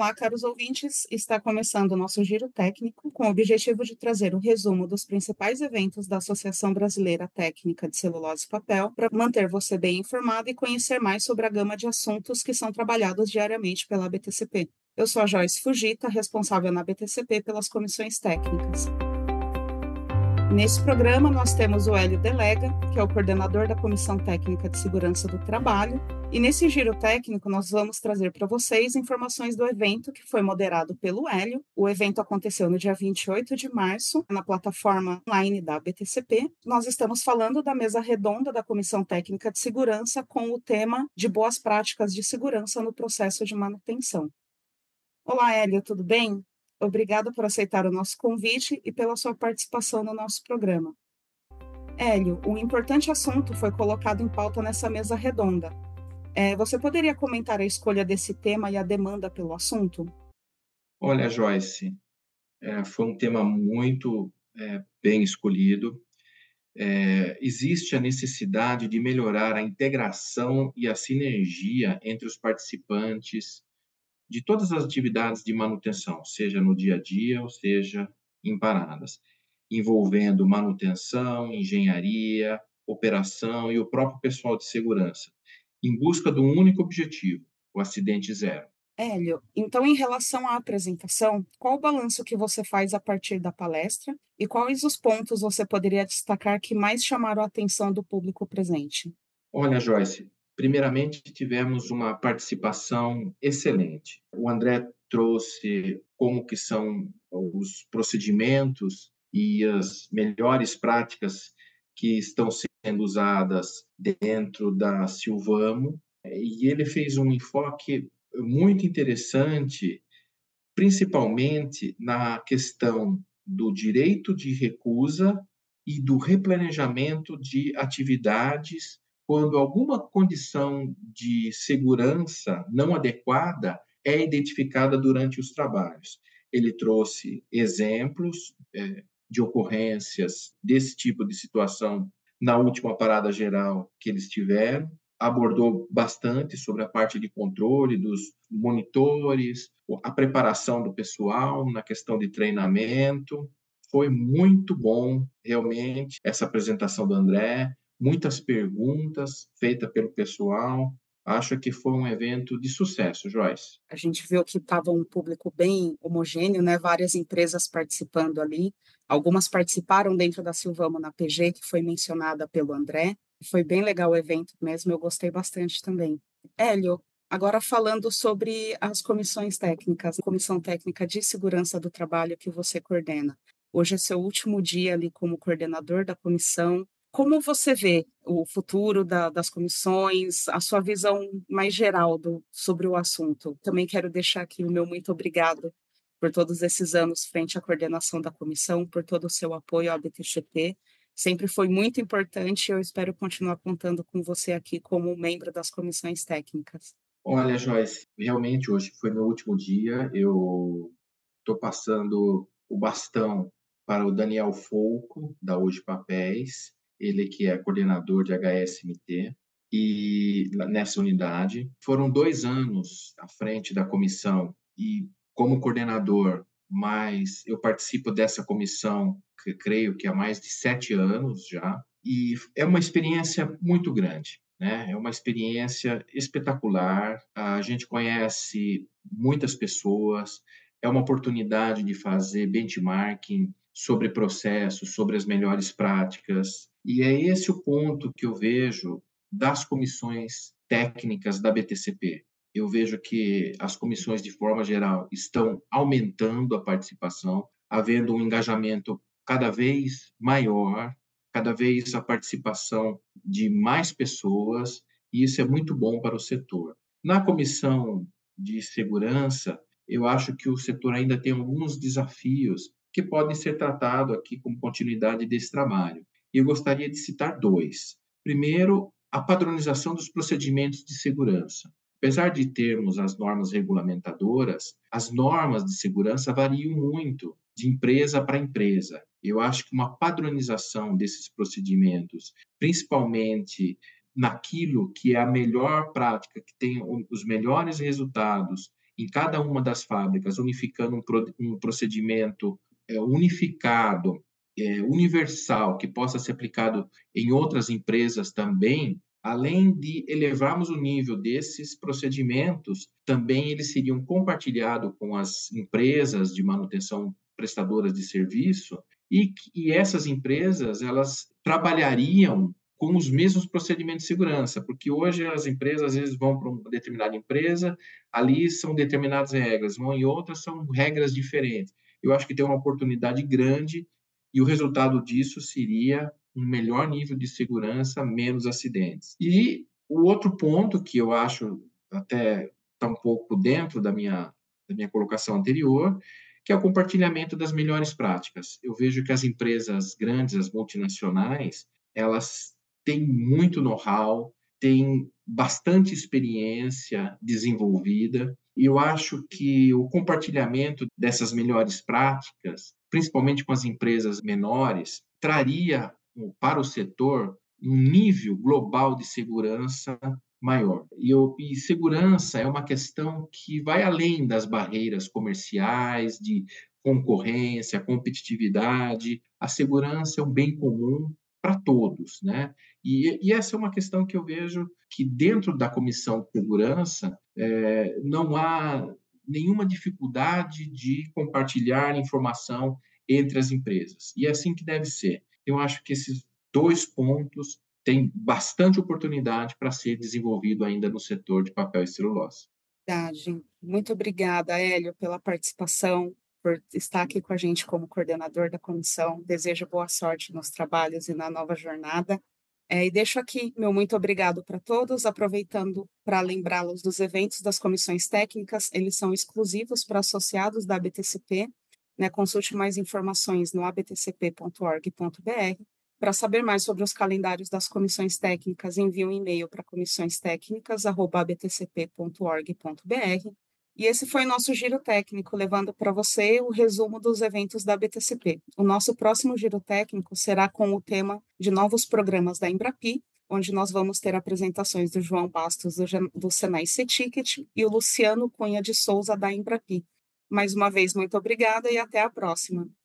Olá, caros ouvintes. Está começando o nosso Giro Técnico com o objetivo de trazer o resumo dos principais eventos da Associação Brasileira Técnica de Celulose e Papel para manter você bem informado e conhecer mais sobre a gama de assuntos que são trabalhados diariamente pela BTCP. Eu sou a Joyce Fujita, responsável na BTCP pelas comissões técnicas. Nesse programa, nós temos o Hélio Delega, que é o coordenador da Comissão Técnica de Segurança do Trabalho, e nesse giro técnico nós vamos trazer para vocês informações do evento que foi moderado pelo Hélio. O evento aconteceu no dia 28 de março, na plataforma online da BTCP. Nós estamos falando da mesa redonda da Comissão Técnica de Segurança com o tema de boas práticas de segurança no processo de manutenção. Olá, Hélio, tudo bem? Obrigada por aceitar o nosso convite e pela sua participação no nosso programa. Hélio, um importante assunto foi colocado em pauta nessa mesa redonda. Você poderia comentar a escolha desse tema e a demanda pelo assunto? Olha, Joyce, foi um tema muito bem escolhido. Existe a necessidade de melhorar a integração e a sinergia entre os participantes de todas as atividades de manutenção, seja no dia a dia ou seja em paradas, envolvendo manutenção, engenharia, operação e o próprio pessoal de segurança, em busca de um único objetivo, o acidente zero. Hélio, então em relação à apresentação, qual o balanço que você faz a partir da palestra e quais os pontos você poderia destacar que mais chamaram a atenção do público presente? Olha, Joyce, primeiramente tivemos uma participação excelente. O André trouxe como que são os procedimentos e as melhores práticas que estão sendo usadas dentro da Silvamo, e ele fez um enfoque muito interessante, principalmente na questão do direito de recusa e do replanejamento de atividades quando alguma condição de segurança não adequada é identificada durante os trabalhos. Ele trouxe exemplos de ocorrências desse tipo de situação na última parada geral que eles tiveram, abordou bastante sobre a parte de controle dos monitores, a preparação do pessoal na questão de treinamento. Foi muito bom, realmente, essa apresentação do André, muitas perguntas feitas pelo pessoal. Acho que foi um evento de sucesso, Joyce. A gente viu que estava um público bem homogêneo, né? Várias empresas participando ali. Algumas participaram dentro da Silvamo na PG, que foi mencionada pelo André. Foi bem legal o evento mesmo, eu gostei bastante também. Hélio, agora falando sobre as comissões técnicas, a Comissão Técnica de Segurança do Trabalho que você coordena. Hoje é seu último dia ali como coordenador da comissão. Como você vê o futuro das comissões, a sua visão mais geral sobre o assunto? Também quero deixar aqui o meu muito obrigado por todos esses anos frente à coordenação da comissão, por todo o seu apoio à BTCP. Sempre foi muito importante e eu espero continuar contando com você aqui como membro das comissões técnicas. Olha, Joyce, realmente hoje foi meu último dia. Eu estou passando o bastão para o Daniel Folco, da Hoje Papéis, ele que é coordenador de HSMT, e nessa unidade. Foram 2 anos à frente da comissão e como coordenador, mas eu participo dessa comissão, que creio que há mais de 7 anos já, e é uma experiência muito grande. Né? É uma experiência espetacular. A gente conhece muitas pessoas, é uma oportunidade de fazer benchmarking sobre processos, sobre as melhores práticas. E é esse o ponto que eu vejo das comissões técnicas da BTCP. Eu vejo que as comissões, de forma geral, estão aumentando a participação, havendo um engajamento cada vez maior, cada vez a participação de mais pessoas, e isso é muito bom para o setor. Na comissão de segurança, eu acho que o setor ainda tem alguns desafios que podem ser tratados aqui como continuidade desse trabalho. E eu gostaria de citar 2. Primeiro, a padronização dos procedimentos de segurança. Apesar de termos as normas regulamentadoras, as normas de segurança variam muito de empresa para empresa. Eu acho que uma padronização desses procedimentos, principalmente naquilo que é a melhor prática, que tem os melhores resultados em cada uma das fábricas, unificando um procedimento unificado, universal, que possa ser aplicado em outras empresas também, além de elevarmos o nível desses procedimentos, também eles seriam compartilhados com as empresas de manutenção prestadoras de serviço e essas empresas elas trabalhariam com os mesmos procedimentos de segurança, porque hoje as empresas às vezes vão para uma determinada empresa, ali são determinadas regras, vão em outras são regras diferentes. Eu acho que tem uma oportunidade grande e o resultado disso seria um melhor nível de segurança, menos acidentes. E o outro ponto que eu acho até está um pouco dentro da minha colocação anterior, que é o compartilhamento das melhores práticas. Eu vejo que as empresas grandes, as multinacionais, elas têm muito know-how, têm bastante experiência desenvolvida, e eu acho que o compartilhamento dessas melhores práticas, principalmente com as empresas menores, traria para o setor um nível global de segurança maior. E segurança é uma questão que vai além das barreiras comerciais, de concorrência, competitividade. A segurança é um bem comum para todos, né? E essa é uma questão que eu vejo que dentro da Comissão de Segurança não há nenhuma dificuldade de compartilhar informação entre as empresas. E é assim que deve ser. Eu acho que esses dois pontos têm bastante oportunidade para ser desenvolvido ainda no setor de papel e celulose. Verdade. Muito obrigada, Hélio, pela participação, por estar aqui com a gente como coordenador da comissão. Desejo boa sorte nos trabalhos e na nova jornada. E deixo aqui meu muito obrigado para todos, aproveitando para lembrá-los dos eventos das comissões técnicas, eles são exclusivos para associados da ABTCP, né? Consulte mais informações no abtcp.org.br. Para saber mais sobre os calendários das comissões técnicas, envie um e-mail para comissõestecnicas@abtcp.org.br. E esse foi o nosso giro técnico, levando para você o resumo dos eventos da BTCP. O nosso próximo giro técnico será com o tema de novos programas da Embrapi, onde nós vamos ter apresentações do João Bastos, do Senai C-Ticket, e o Luciano Cunha de Souza, da Embrapi. Mais uma vez, muito obrigada e até a próxima.